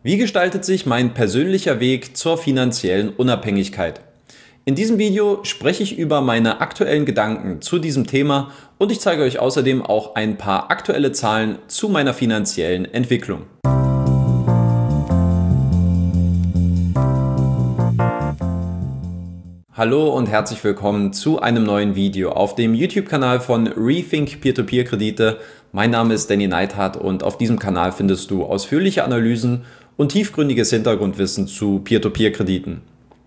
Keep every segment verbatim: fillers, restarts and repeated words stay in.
Wie gestaltet sich mein persönlicher Weg zur finanziellen Unabhängigkeit? In diesem Video spreche ich über meine aktuellen Gedanken zu diesem Thema und ich zeige euch außerdem auch ein paar aktuelle Zahlen zu meiner finanziellen Entwicklung. Hallo und herzlich willkommen zu einem neuen Video auf dem YouTube-Kanal von Rethink Peer-to-Peer-Kredite. Mein Name ist Danny Neithardt und auf diesem Kanal findest du ausführliche Analysen und tiefgründiges Hintergrundwissen zu Peer-to-Peer-Krediten.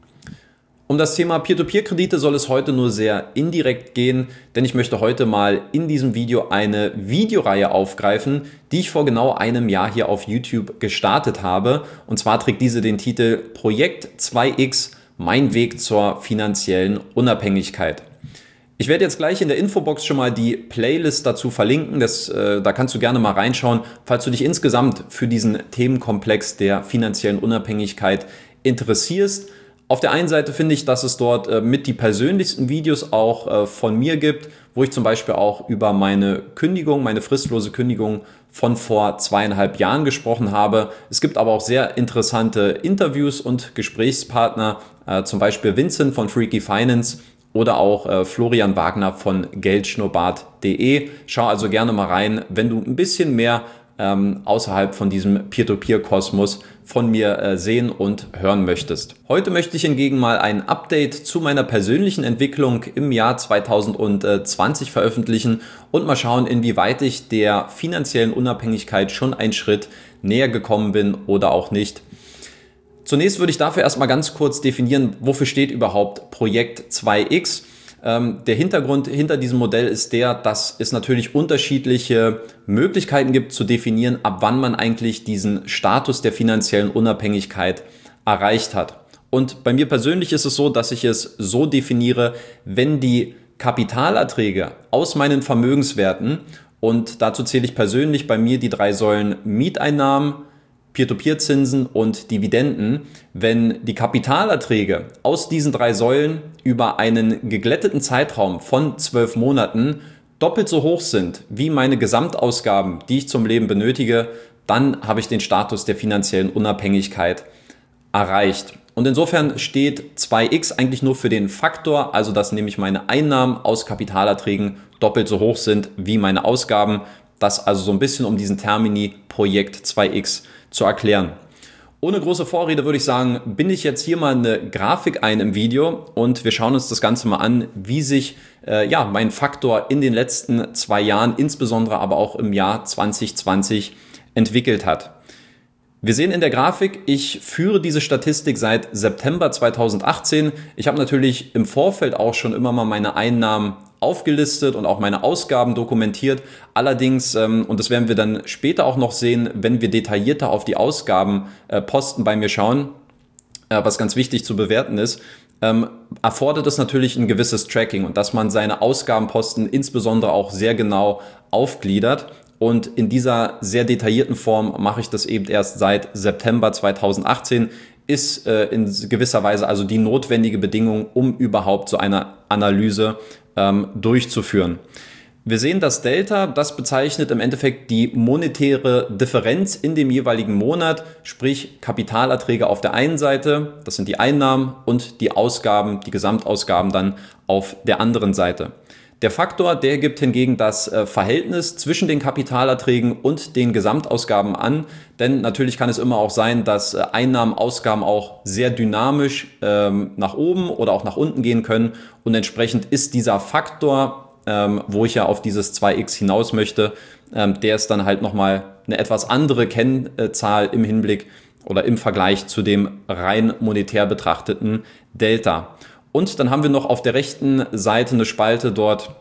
Um das Thema Peer-to-Peer-Kredite soll es heute nur sehr indirekt gehen, denn ich möchte heute mal in diesem Video eine Videoreihe aufgreifen, die ich vor genau einem Jahr hier auf YouTube gestartet habe. Und zwar trägt diese den Titel Projekt zwei X – Mein Weg zur finanziellen Unabhängigkeit. Ich werde jetzt gleich in der Infobox schon mal die Playlist dazu verlinken. Das, äh, da kannst du gerne mal reinschauen, falls du dich insgesamt für diesen Themenkomplex der finanziellen Unabhängigkeit interessierst. Auf der einen Seite finde ich, dass es dort äh, mit die persönlichsten Videos auch äh, von mir gibt, wo ich zum Beispiel auch über meine Kündigung, meine fristlose Kündigung von vor zweieinhalb Jahren gesprochen habe. Es gibt aber auch sehr interessante Interviews und Gesprächspartner, äh, zum Beispiel Vincent von Freaky Finance oder auch äh, Florian Wagner von geldschnurrbart punkt de. Schau also gerne mal rein, wenn du ein bisschen mehr ähm, außerhalb von diesem Peer-to-Peer-Kosmos von mir äh, sehen und hören möchtest. Heute möchte ich hingegen mal ein Update zu meiner persönlichen Entwicklung im Jahr zweitausendzwanzig veröffentlichen und mal schauen, inwieweit ich der finanziellen Unabhängigkeit schon einen Schritt näher gekommen bin oder auch nicht. Zunächst würde ich dafür erstmal ganz kurz definieren, wofür steht überhaupt Projekt zwei X. Ähm, der Hintergrund hinter diesem Modell ist der, dass es natürlich unterschiedliche Möglichkeiten gibt zu definieren, ab wann man eigentlich diesen Status der finanziellen Unabhängigkeit erreicht hat. Und bei mir persönlich ist es so, dass ich es so definiere, wenn die Kapitalerträge aus meinen Vermögenswerten, und dazu zähle ich persönlich bei mir die drei Säulen Mieteinnahmen, Peer-to-Peer-Zinsen und Dividenden, wenn die Kapitalerträge aus diesen drei Säulen über einen geglätteten Zeitraum von zwölf Monaten doppelt so hoch sind wie meine Gesamtausgaben, die ich zum Leben benötige, dann habe ich den Status der finanziellen Unabhängigkeit erreicht. Und insofern steht zwei X eigentlich nur für den Faktor, also dass nämlich meine Einnahmen aus Kapitalerträgen doppelt so hoch sind wie meine Ausgaben. Das also so ein bisschen um diesen Termini Projekt zwei X zu erklären. Ohne große Vorrede würde ich sagen, binde ich jetzt hier mal eine Grafik ein im Video und wir schauen uns das Ganze mal an, wie sich äh, ja, mein Faktor in den letzten zwei Jahren, insbesondere aber auch im Jahr zwanzig zwanzig entwickelt hat. Wir sehen in der Grafik, ich führe diese Statistik seit September zweitausendachtzehn. Ich habe natürlich im Vorfeld auch schon immer mal meine Einnahmen aufgelistet und auch meine Ausgaben dokumentiert. Allerdings, ähm, und das werden wir dann später auch noch sehen, wenn wir detaillierter auf die Ausgabenposten äh, bei mir schauen, äh, was ganz wichtig zu bewerten ist, ähm, erfordert es natürlich ein gewisses Tracking und dass man seine Ausgabenposten insbesondere auch sehr genau aufgliedert. Und in dieser sehr detaillierten Form mache ich das eben erst seit September zweitausendachtzehn, ist äh, in gewisser Weise also die notwendige Bedingung, um überhaupt so eine Analyse ähm, durchzuführen. Wir sehen das Delta, das bezeichnet im Endeffekt die monetäre Differenz in dem jeweiligen Monat, sprich Kapitalerträge auf der einen Seite, das sind die Einnahmen, und die Ausgaben, die Gesamtausgaben dann auf der anderen Seite. Der Faktor, der gibt hingegen das äh, Verhältnis zwischen den Kapitalerträgen und den Gesamtausgaben an, denn natürlich kann es immer auch sein, dass äh, Einnahmen, Ausgaben auch sehr dynamisch ähm, nach oben oder auch nach unten gehen können und entsprechend ist dieser Faktor, ähm, wo ich ja auf dieses zwei X hinaus möchte, ähm, der ist dann halt nochmal eine etwas andere Kennzahl im Hinblick oder im Vergleich zu dem rein monetär betrachteten Delta. Und dann haben wir noch auf der rechten Seite eine Spalte, dort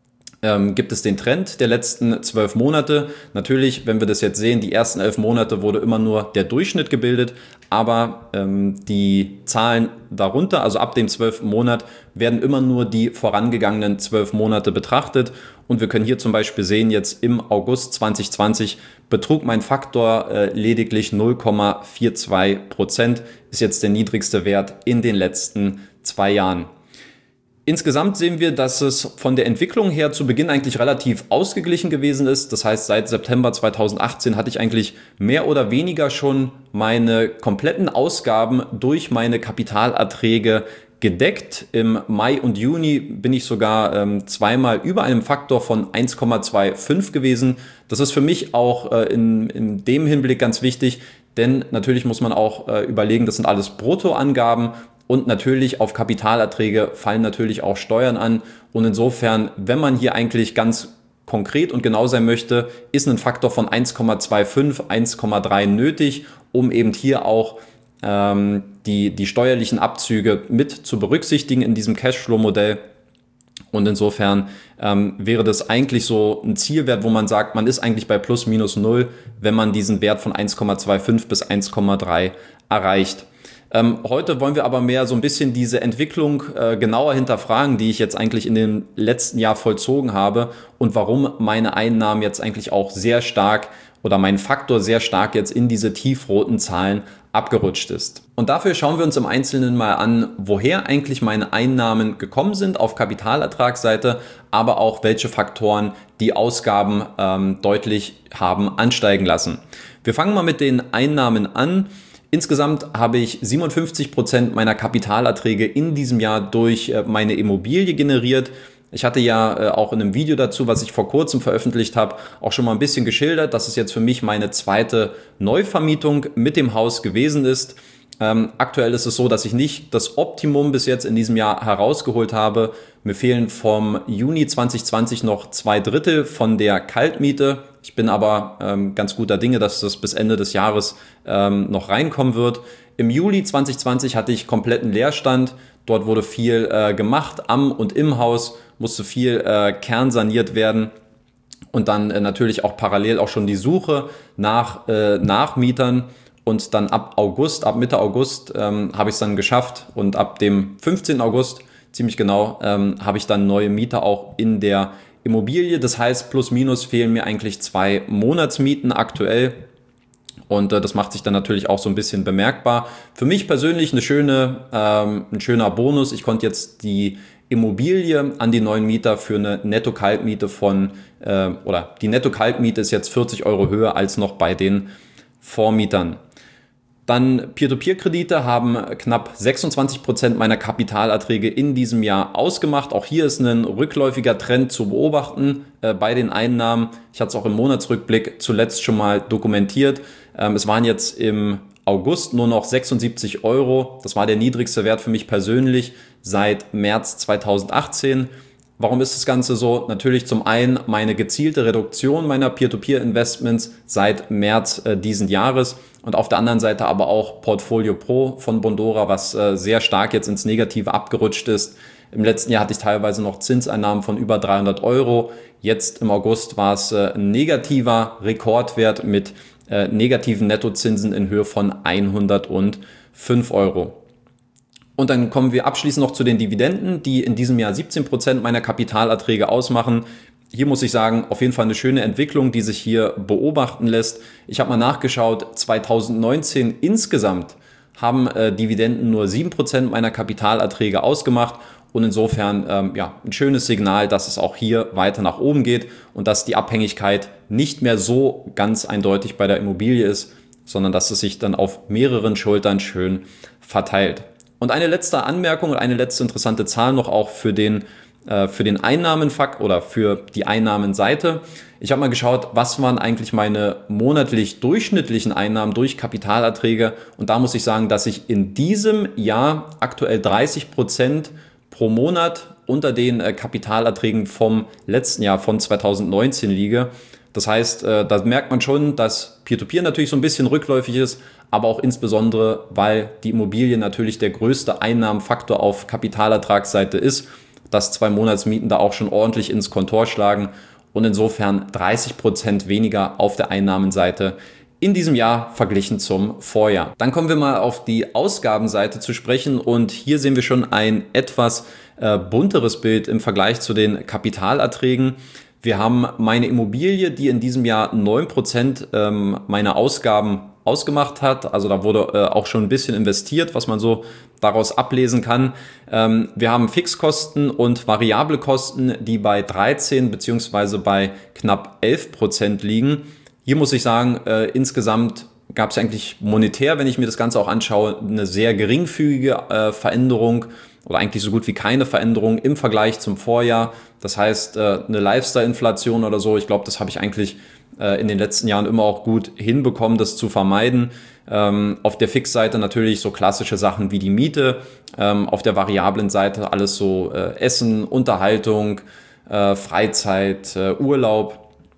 ähm, gibt es den Trend der letzten zwölf Monate. Natürlich, wenn wir das jetzt sehen, die ersten elf Monate wurde immer nur der Durchschnitt gebildet, aber ähm, die Zahlen darunter, also ab dem zwölften Monat, werden immer nur die vorangegangenen zwölf Monate betrachtet. Und wir können hier zum Beispiel sehen, jetzt im August zwanzig zwanzig betrug mein Faktor äh, lediglich null Komma zweiundvierzig Prozent, ist jetzt der niedrigste Wert in den letzten zwei Jahren. Insgesamt sehen wir, dass es von der Entwicklung her zu Beginn eigentlich relativ ausgeglichen gewesen ist. Das heißt, seit September zweitausendachtzehn hatte ich eigentlich mehr oder weniger schon meine kompletten Ausgaben durch meine Kapitalerträge gedeckt. Im Mai und Juni bin ich sogar ähm, zweimal über einem Faktor von eins Komma fünfundzwanzig gewesen. Das ist für mich auch äh, in, in dem Hinblick ganz wichtig, denn natürlich muss man auch äh, überlegen, das sind alles Bruttoangaben. Und natürlich auf Kapitalerträge fallen natürlich auch Steuern an. Und insofern, wenn man hier eigentlich ganz konkret und genau sein möchte, ist ein Faktor von eins Komma fünfundzwanzig, eins Komma drei nötig, um eben hier auch ähm, die, die steuerlichen Abzüge mit zu berücksichtigen in diesem Cashflow-Modell. Und insofern ähm, wäre das eigentlich so ein Zielwert, wo man sagt, man ist eigentlich bei plus minus null, wenn man diesen Wert von eins Komma fünfundzwanzig bis eins Komma drei erreicht. Ähm, heute wollen wir aber mehr so ein bisschen diese Entwicklung äh, genauer hinterfragen, die ich jetzt eigentlich in dem letzten Jahr vollzogen habe und warum meine Einnahmen jetzt eigentlich auch sehr stark oder mein Faktor sehr stark jetzt in diese tiefroten Zahlen abgerutscht ist. Und dafür schauen wir uns im Einzelnen mal an, woher eigentlich meine Einnahmen gekommen sind auf Kapitalertragsseite, aber auch welche Faktoren die Ausgaben ähm, deutlich haben ansteigen lassen. Wir fangen mal mit den Einnahmen an. Insgesamt habe ich siebenundfünfzig Prozent meiner Kapitalerträge in diesem Jahr durch meine Immobilie generiert. Ich hatte ja auch in einem Video dazu, was ich vor kurzem veröffentlicht habe, auch schon mal ein bisschen geschildert, dass es jetzt für mich meine zweite Neuvermietung mit dem Haus gewesen ist. Ähm, aktuell ist es so, dass ich nicht das Optimum bis jetzt in diesem Jahr herausgeholt habe. Mir fehlen vom Juni zwanzig zwanzig noch zwei Drittel von der Kaltmiete. Ich bin aber ähm, ganz guter Dinge, dass das bis Ende des Jahres ähm, noch reinkommen wird. Im Juli zwanzig zwanzig hatte ich kompletten Leerstand. Dort wurde viel äh, gemacht am und im Haus, musste viel äh, kernsaniert werden. Und dann äh, natürlich auch parallel auch schon die Suche nach äh, Nachmietern. Und dann ab August, ab Mitte August ähm, habe ich es dann geschafft. Und ab dem fünfzehnten August, ziemlich genau, ähm, habe ich dann neue Mieter auch in der Immobilie. Das heißt, plus minus fehlen mir eigentlich zwei Monatsmieten aktuell. Und äh, das macht sich dann natürlich auch so ein bisschen bemerkbar. Für mich persönlich eine schöne, ähm, ein schöner Bonus. Ich konnte jetzt die Immobilie an die neuen Mieter für eine Netto-Kaltmiete von, äh, oder die Netto-Kaltmiete ist jetzt vierzig Euro höher als noch bei den Vormietern. Dann Peer-to-Peer-Kredite haben knapp sechsundzwanzig Prozent meiner Kapitalerträge in diesem Jahr ausgemacht. Auch hier ist ein rückläufiger Trend zu beobachten äh, bei den Einnahmen. Ich hatte es auch im Monatsrückblick zuletzt schon mal dokumentiert. Ähm, es waren jetzt im August nur noch sechsundsiebzig Euro. Das war der niedrigste Wert für mich persönlich seit März zweitausendachtzehn. Warum ist das Ganze so? Natürlich zum einen meine gezielte Reduktion meiner Peer-to-Peer-Investments seit März äh, diesen Jahres und auf der anderen Seite aber auch Portfolio Pro von Bondora, was äh, sehr stark jetzt ins Negative abgerutscht ist. Im letzten Jahr hatte ich teilweise noch Zinseinnahmen von über dreihundert Euro. Jetzt im August war es äh, ein negativer Rekordwert mit äh, negativen Nettozinsen in Höhe von hundertfünf Euro. Und dann kommen wir abschließend noch zu den Dividenden, die in diesem Jahr siebzehn Prozent meiner Kapitalerträge ausmachen. Hier muss ich sagen, auf jeden Fall eine schöne Entwicklung, die sich hier beobachten lässt. Ich habe mal nachgeschaut, zweitausendneunzehn insgesamt haben äh, Dividenden nur sieben Prozent meiner Kapitalerträge ausgemacht. Und insofern ähm, ja, ein schönes Signal, dass es auch hier weiter nach oben geht und dass die Abhängigkeit nicht mehr so ganz eindeutig bei der Immobilie ist, sondern dass es sich dann auf mehreren Schultern schön verteilt. Und eine letzte Anmerkung und eine letzte interessante Zahl noch auch für den, äh, für den Einnahmenfakt oder für die Einnahmenseite. Ich habe mal geschaut, was waren eigentlich meine monatlich durchschnittlichen Einnahmen durch Kapitalerträge. Und da muss ich sagen, dass ich in diesem Jahr aktuell dreißig Prozent pro Monat unter den äh, Kapitalerträgen vom letzten Jahr von zweitausendneunzehn liege. Das heißt, äh, da merkt man schon, dass Peer-to-Peer natürlich so ein bisschen rückläufig ist, aber auch insbesondere, weil die Immobilie natürlich der größte Einnahmenfaktor auf Kapitalertragsseite ist, dass zwei Monatsmieten da auch schon ordentlich ins Kontor schlagen und insofern dreißig Prozent weniger auf der Einnahmenseite in diesem Jahr verglichen zum Vorjahr. Dann kommen wir mal auf die Ausgabenseite zu sprechen und hier sehen wir schon ein etwas äh, bunteres Bild im Vergleich zu den Kapitalerträgen. Wir haben meine Immobilie, die in diesem Jahr neun Prozent ähm, meiner Ausgaben ausgemacht hat. Also da wurde äh, auch schon ein bisschen investiert, was man so daraus ablesen kann. Ähm, wir haben Fixkosten und variable Kosten, die bei dreizehn beziehungsweise bei knapp elf Prozent liegen. Hier muss ich sagen, äh, insgesamt gab es eigentlich monetär, wenn ich mir das Ganze auch anschaue, eine sehr geringfügige äh, Veränderung oder eigentlich so gut wie keine Veränderung im Vergleich zum Vorjahr. Das heißt, äh, eine Lifestyle-Inflation oder so, ich glaube, das habe ich eigentlich äh, in den letzten Jahren immer auch gut hinbekommen, das zu vermeiden. Ähm, auf der Fixseite natürlich so klassische Sachen wie die Miete, ähm, auf der variablen Seite alles so äh, Essen, Unterhaltung, äh, Freizeit, äh, Urlaub.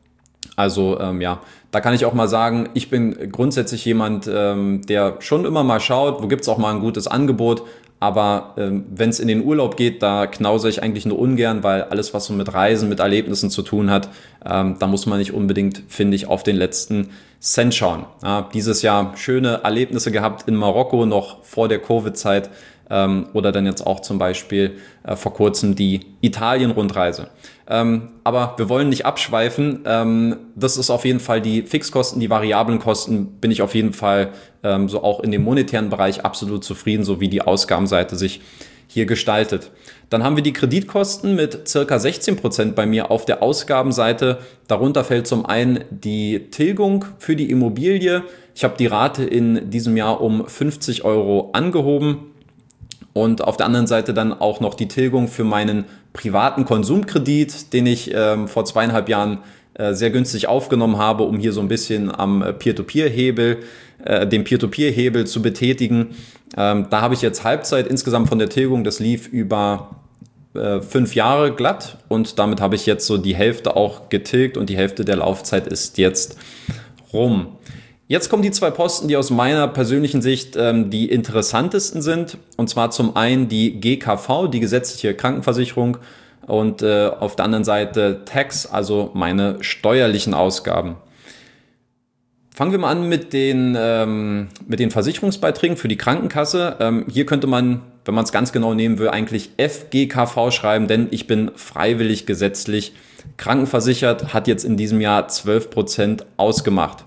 Also ähm, ja, da kann ich auch mal sagen, ich bin grundsätzlich jemand, ähm, der schon immer mal schaut, wo gibt's auch mal ein gutes Angebot. Aber ähm, wenn es in den Urlaub geht, da knause ich eigentlich nur ungern, weil alles, was so mit Reisen, mit Erlebnissen zu tun hat, ähm, da muss man nicht unbedingt, finde ich, auf den letzten Cent schauen. Ja, dieses Jahr schöne Erlebnisse gehabt in Marokko, noch vor der Covid-Zeit. Ähm, oder dann jetzt auch zum Beispiel äh, vor kurzem die Italien-Rundreise. Ähm, aber wir wollen nicht abschweifen. Ähm, das ist auf jeden Fall die Fixkosten, die variablen Kosten bin ich auf jeden Fall ähm, so auch in dem monetären Bereich absolut zufrieden, so wie die Ausgabenseite sich hier gestaltet. Dann haben wir die Kreditkosten mit circa sechzehn Prozent bei mir auf der Ausgabenseite. Darunter fällt zum einen die Tilgung für die Immobilie. Ich habe die Rate in diesem Jahr um fünfzig Euro angehoben. Und auf der anderen Seite dann auch noch die Tilgung für meinen privaten Konsumkredit, den ich ähm, vor zweieinhalb Jahren äh, sehr günstig aufgenommen habe, um hier so ein bisschen am Peer-to-Peer-Hebel, äh, den Peer-to-Peer-Hebel zu betätigen. Ähm, da habe ich jetzt Halbzeit insgesamt von der Tilgung, das lief über äh, fünf Jahre glatt und damit habe ich jetzt so die Hälfte auch getilgt und die Hälfte der Laufzeit ist jetzt rum. Jetzt kommen die zwei Posten, die aus meiner persönlichen Sicht ähm, die interessantesten sind. Und zwar zum einen die G K V, die gesetzliche Krankenversicherung, und äh, auf der anderen Seite Tax, also meine steuerlichen Ausgaben. Fangen wir mal an mit den, ähm, mit den Versicherungsbeiträgen für die Krankenkasse. Ähm, hier könnte man, wenn man es ganz genau nehmen will, eigentlich F G K V schreiben, denn ich bin freiwillig gesetzlich krankenversichert, hat jetzt in diesem Jahr zwölf Prozent ausgemacht.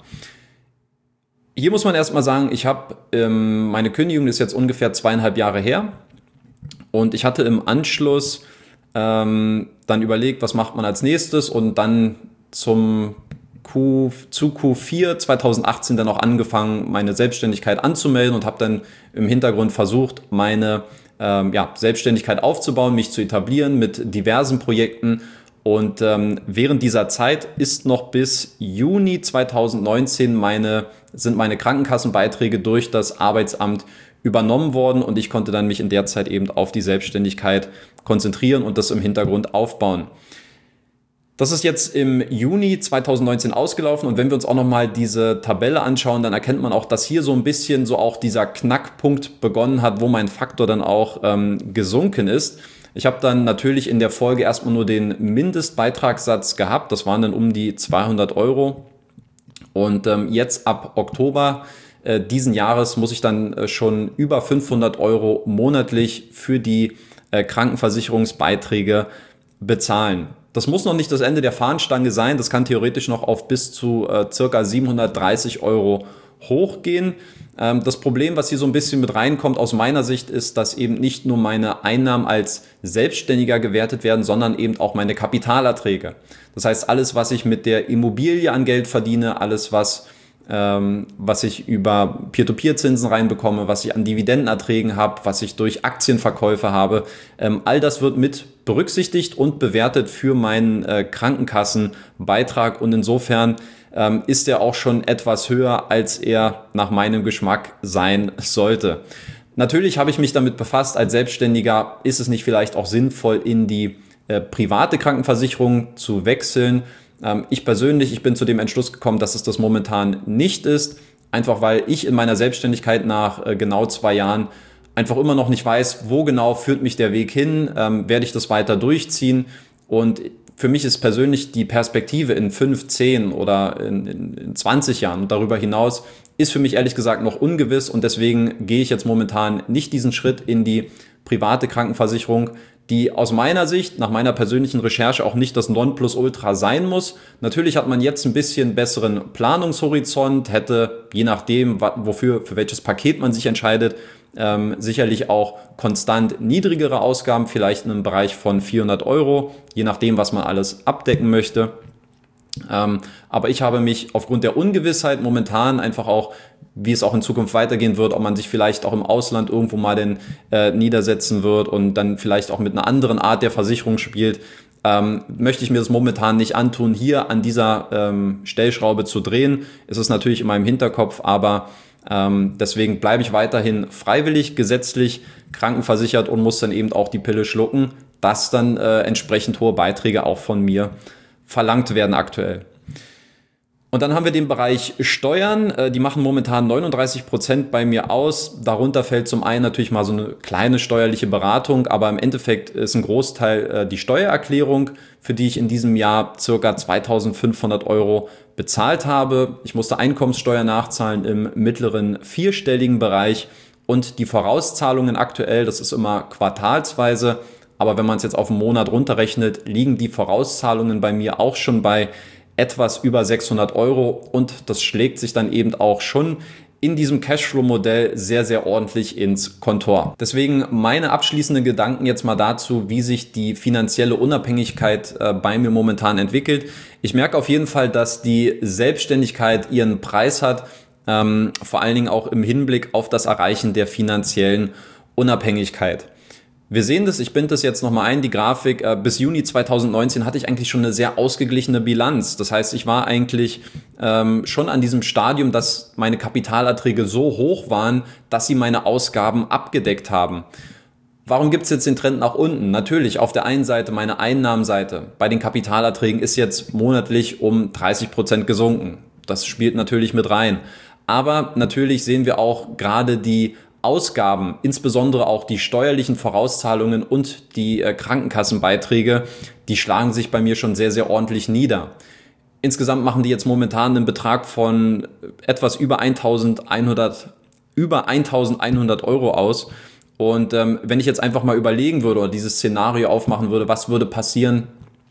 Hier muss man erstmal sagen, ich habe, ähm, meine Kündigung ist jetzt ungefähr zweieinhalb Jahre her und ich hatte im Anschluss ähm, dann überlegt, was macht man als nächstes und dann zum Q, zu Q vier zweitausendachtzehn dann auch angefangen, meine Selbstständigkeit anzumelden und habe dann im Hintergrund versucht, meine ähm, ja, Selbstständigkeit aufzubauen, mich zu etablieren mit diversen Projekten. Und ähm, während dieser Zeit ist noch bis Juni zweitausendneunzehn meine, sind meine Krankenkassenbeiträge durch das Arbeitsamt übernommen worden und ich konnte dann mich in der Zeit eben auf die Selbstständigkeit konzentrieren und das im Hintergrund aufbauen. Das ist jetzt im Juni zweitausendneunzehn ausgelaufen und wenn wir uns auch nochmal diese Tabelle anschauen, dann erkennt man auch, dass hier so ein bisschen so auch dieser Knackpunkt begonnen hat, wo mein Faktor dann auch ähm, gesunken ist. Ich habe dann natürlich in der Folge erstmal nur den Mindestbeitragssatz gehabt. Das waren dann um die zweihundert Euro. Und ähm, jetzt ab Oktober äh, diesen Jahres muss ich dann äh, schon über fünfhundert Euro monatlich für die äh, Krankenversicherungsbeiträge bezahlen. Das muss noch nicht das Ende der Fahnenstange sein. Das kann theoretisch noch auf bis zu äh, circa siebenhundertdreißig Euro hochgehen. Ähm, das Problem, was hier so ein bisschen mit reinkommt aus meiner Sicht, ist, dass eben nicht nur meine Einnahmen als Selbstständiger gewertet werden, sondern eben auch meine Kapitalerträge. Das heißt, alles, was ich mit der Immobilie an Geld verdiene, alles, was, ähm, was ich über Peer-to-Peer-Zinsen reinbekomme, was ich an Dividendenerträgen habe, was ich durch Aktienverkäufe habe, ähm, all das wird mit berücksichtigt und bewertet für meinen äh, Krankenkassenbeitrag und insofern ähm, ist er auch schon etwas höher, als er nach meinem Geschmack sein sollte. Natürlich habe ich mich damit befasst, als Selbstständiger ist es nicht vielleicht auch sinnvoll, in die äh, private Krankenversicherung zu wechseln. Ähm, ich persönlich, ich bin zu dem Entschluss gekommen, dass es das momentan nicht ist, einfach weil ich in meiner Selbstständigkeit nach äh, genau zwei Jahren einfach immer noch nicht weiß, wo genau führt mich der Weg hin, ähm, werde ich das weiter durchziehen und für mich ist persönlich die Perspektive in fünf, zehn oder in, in, in zwanzig Jahren und darüber hinaus ist für mich ehrlich gesagt noch ungewiss und deswegen gehe ich jetzt momentan nicht diesen Schritt in die private Krankenversicherung, die aus meiner Sicht, nach meiner persönlichen Recherche auch nicht das Nonplusultra sein muss. Natürlich hat man jetzt ein bisschen besseren Planungshorizont, hätte je nachdem, wofür, für welches Paket man sich entscheidet, ähm, sicherlich auch konstant niedrigere Ausgaben, vielleicht in einem Bereich von vierhundert Euro, je nachdem, was man alles abdecken möchte. Ähm, aber ich habe mich aufgrund der Ungewissheit momentan einfach auch, wie es auch in Zukunft weitergehen wird, ob man sich vielleicht auch im Ausland irgendwo mal denn, äh, niedersetzen wird und dann vielleicht auch mit einer anderen Art der Versicherung spielt, ähm, möchte ich mir das momentan nicht antun, hier an dieser ähm, Stellschraube zu drehen. Es ist natürlich in meinem Hinterkopf, aber ähm, deswegen bleibe ich weiterhin freiwillig, gesetzlich krankenversichert und muss dann eben auch die Pille schlucken, dass dann äh, entsprechend hohe Beiträge auch von mir verlangt werden aktuell. Und dann haben wir den Bereich Steuern, die machen momentan neununddreißig Prozent bei mir aus. Darunter fällt zum einen natürlich mal so eine kleine steuerliche Beratung, aber im Endeffekt ist ein Großteil die Steuererklärung, für die ich in diesem Jahr ca. zweitausendfünfhundert Euro bezahlt habe. Ich musste Einkommenssteuer nachzahlen im mittleren vierstelligen Bereich und die Vorauszahlungen aktuell, das ist immer quartalsweise, aber wenn man es jetzt auf einen Monat runterrechnet, liegen die Vorauszahlungen bei mir auch schon bei etwas über sechshundert Euro und das schlägt sich dann eben auch schon in diesem Cashflow-Modell sehr, sehr ordentlich ins Kontor. Deswegen meine abschließenden Gedanken jetzt mal dazu, wie sich die finanzielle Unabhängigkeit äh, bei mir momentan entwickelt. Ich merke auf jeden Fall, dass die Selbstständigkeit ihren Preis hat, ähm, vor allen Dingen auch im Hinblick auf das Erreichen der finanziellen Unabhängigkeit. Wir sehen das, ich binde das jetzt nochmal ein, die Grafik, äh, bis Juni zweitausendneunzehn hatte ich eigentlich schon eine sehr ausgeglichene Bilanz. Das heißt, ich war eigentlich ähm, schon an diesem Stadium, dass meine Kapitalerträge so hoch waren, dass sie meine Ausgaben abgedeckt haben. Warum gibt es jetzt den Trend nach unten? Natürlich, auf der einen Seite meine Einnahmenseite bei den Kapitalerträgen ist jetzt monatlich um dreißig Prozent gesunken. Das spielt natürlich mit rein. Aber natürlich sehen wir auch gerade die Ausgaben, insbesondere auch die steuerlichen Vorauszahlungen und die äh, Krankenkassenbeiträge, die schlagen sich bei mir schon sehr, sehr ordentlich nieder. Insgesamt machen die jetzt momentan einen Betrag von etwas über eintausendeinhundert, über eintausendeinhundert Euro aus. Und ähm, wenn ich jetzt einfach mal überlegen würde oder dieses Szenario aufmachen würde, was würde passieren,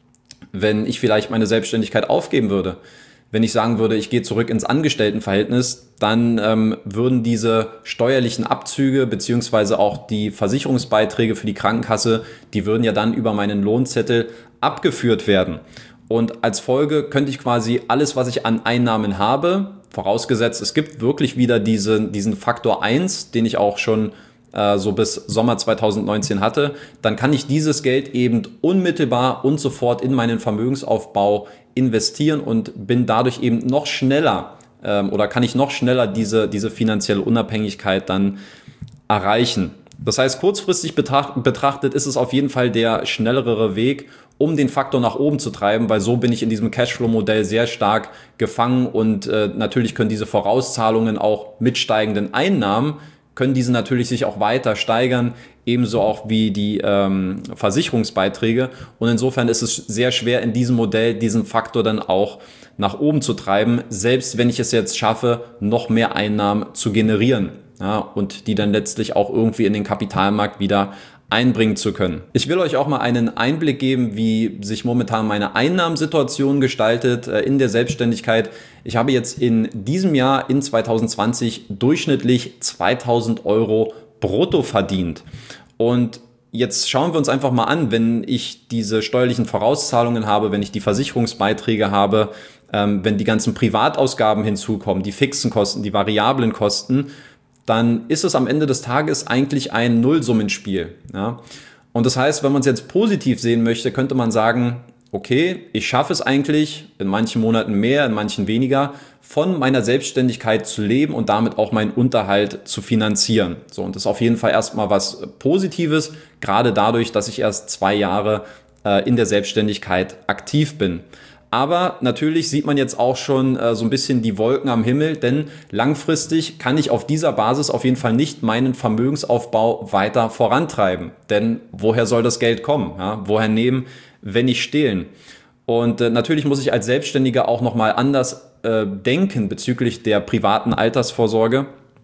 wenn ich vielleicht meine Selbstständigkeit aufgeben würde? Wenn ich sagen würde, ich gehe zurück ins Angestelltenverhältnis, dann ähm, würden diese steuerlichen Abzüge beziehungsweise auch die Versicherungsbeiträge für die Krankenkasse, die würden ja dann über meinen Lohnzettel abgeführt werden. Und als Folge könnte ich quasi alles, was ich an Einnahmen habe, vorausgesetzt, es gibt wirklich wieder diese, diesen Faktor eins, den ich auch schon äh, so bis Sommer zweitausendneunzehn hatte, dann kann ich dieses Geld eben unmittelbar und sofort in meinen Vermögensaufbau investieren und bin dadurch eben noch schneller ähm, oder kann ich noch schneller diese, diese finanzielle Unabhängigkeit dann erreichen. Das heißt, kurzfristig betracht, betrachtet ist es auf jeden Fall der schnellere Weg, um den Faktor nach oben zu treiben, weil so bin ich in diesem Cashflow-Modell sehr stark gefangen und äh, natürlich können diese Vorauszahlungen auch mit steigenden Einnahmen, können diese natürlich sich auch weiter steigern, ebenso auch wie die ähm, Versicherungsbeiträge. Und insofern ist es sehr schwer, in diesem Modell diesen Faktor dann auch nach oben zu treiben, selbst wenn ich es jetzt schaffe, noch mehr Einnahmen zu generieren, ja, und die dann letztlich auch irgendwie in den Kapitalmarkt wieder einbringen zu können. Ich will euch auch mal einen Einblick geben, wie sich momentan meine Einnahmensituation gestaltet äh, in der Selbstständigkeit. Ich habe jetzt in diesem Jahr, in zweitausendzwanzig, durchschnittlich zweitausend Euro brutto verdient. Und jetzt schauen wir uns einfach mal an, wenn ich diese steuerlichen Vorauszahlungen habe, wenn ich die Versicherungsbeiträge habe, ähm, wenn die ganzen Privatausgaben hinzukommen, die fixen Kosten, die variablen Kosten, dann ist es am Ende des Tages eigentlich ein Nullsummenspiel. Ja? Und das heißt, wenn man es jetzt positiv sehen möchte, könnte man sagen, okay, ich schaffe es eigentlich, in manchen Monaten mehr, in manchen weniger, von meiner Selbstständigkeit zu leben und damit auch meinen Unterhalt zu finanzieren. So, und das ist auf jeden Fall erstmal was Positives, gerade dadurch, dass ich erst zwei Jahre äh, in der Selbstständigkeit aktiv bin. Aber natürlich sieht man jetzt auch schon äh, so ein bisschen die Wolken am Himmel, denn langfristig kann ich auf dieser Basis auf jeden Fall nicht meinen Vermögensaufbau weiter vorantreiben. Denn woher soll das Geld kommen? Ja? Woher nehmen, wenn nicht stehlen? Und äh, natürlich muss ich als Selbstständiger auch nochmal anders äh, denken bezüglich der privaten Altersvorsorge.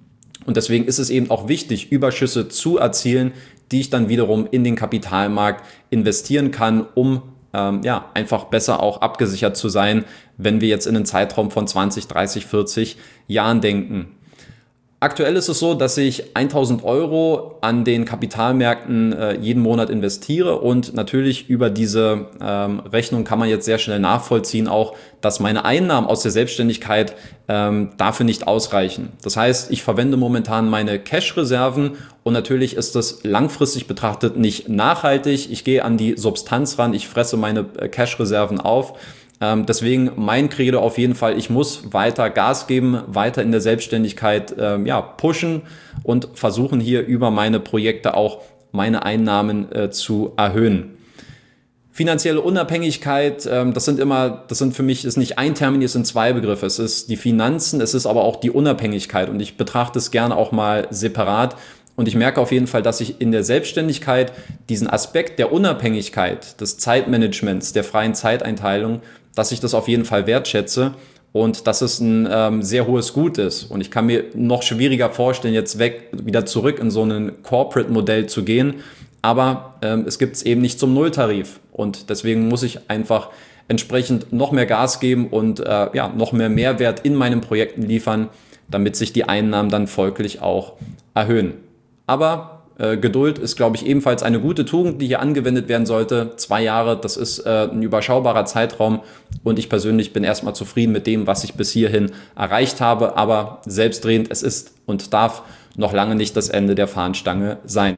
Und deswegen ist es eben auch wichtig, Überschüsse zu erzielen, die ich dann wiederum in den Kapitalmarkt investieren kann, um ähm, ja, einfach besser auch abgesichert zu sein, wenn wir jetzt in einen Zeitraum von zwanzig, dreißig, vierzig Jahren denken. Aktuell ist es so, dass ich tausend Euro an den Kapitalmärkten äh, jeden Monat investiere und natürlich über diese ähm, Rechnung kann man jetzt sehr schnell nachvollziehen auch, dass meine Einnahmen aus der Selbstständigkeit ähm, dafür nicht ausreichen. Das heißt, ich verwende momentan meine Cash-Reserven und natürlich ist das langfristig betrachtet nicht nachhaltig. Ich gehe an die Substanz ran, ich fresse meine äh, Cash-Reserven auf. Deswegen mein Credo auf jeden Fall, ich muss weiter Gas geben, weiter in der Selbstständigkeit ähm, ja, pushen und versuchen hier über meine Projekte auch meine Einnahmen äh, zu erhöhen. Finanzielle Unabhängigkeit, ähm, das sind immer, das sind für mich, ist nicht ein Termin, es sind zwei Begriffe. Es ist die Finanzen, es ist aber auch die Unabhängigkeit und ich betrachte es gerne auch mal separat. Und ich merke auf jeden Fall, dass ich in der Selbstständigkeit diesen Aspekt der Unabhängigkeit, des Zeitmanagements, der freien Zeiteinteilung, dass ich das auf jeden Fall wertschätze und dass es ein ähm, sehr hohes Gut ist. Und ich kann mir noch schwieriger vorstellen, jetzt weg, wieder zurück in so ein Corporate-Modell zu gehen. Aber ähm, es gibt es eben nicht zum Nulltarif. Und deswegen muss ich einfach entsprechend noch mehr Gas geben und äh, ja, noch mehr Mehrwert in meinen Projekten liefern, damit sich die Einnahmen dann folglich auch erhöhen. Aber äh, Geduld ist, glaube ich, ebenfalls eine gute Tugend, die hier angewendet werden sollte. Zwei Jahre, das ist äh, ein überschaubarer Zeitraum und ich persönlich bin erstmal zufrieden mit dem, was ich bis hierhin erreicht habe. Aber selbstredend, es ist und darf noch lange nicht das Ende der Fahnenstange sein.